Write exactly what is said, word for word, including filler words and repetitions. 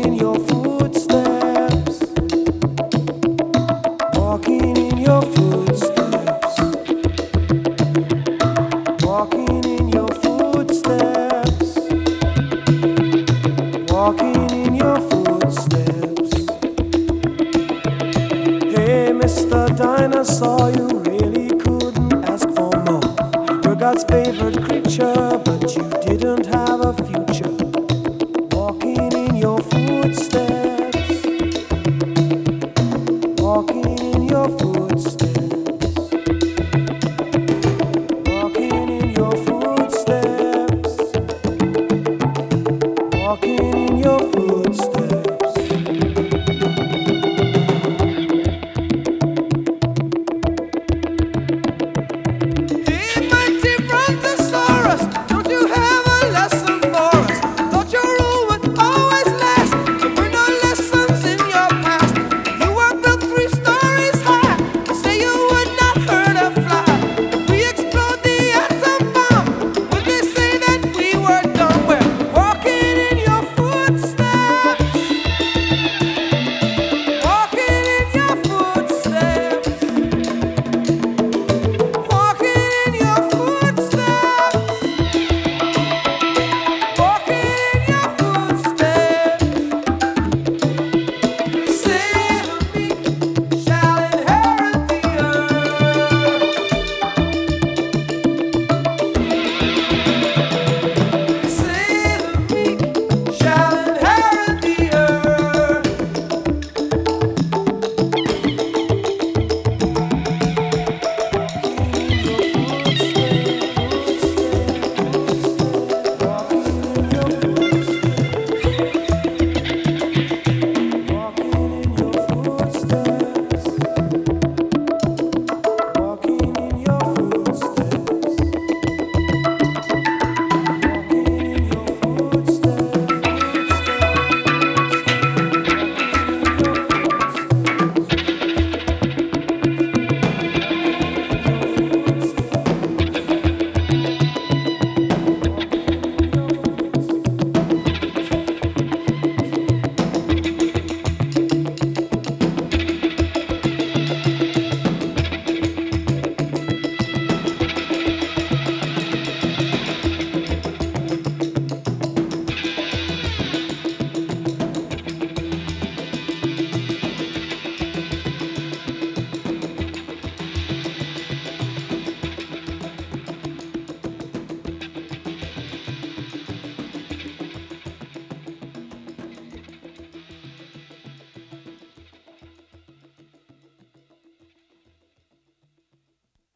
in your footsteps, walking in your footsteps, walking in your footsteps, walking in your footsteps. Hey, Mister Dinosaur, you really couldn't ask for more. You were God's favorite creature, but you didn't have a future. Walking in your footsteps, walking in your footsteps, walking in your footsteps, walking in your footsteps.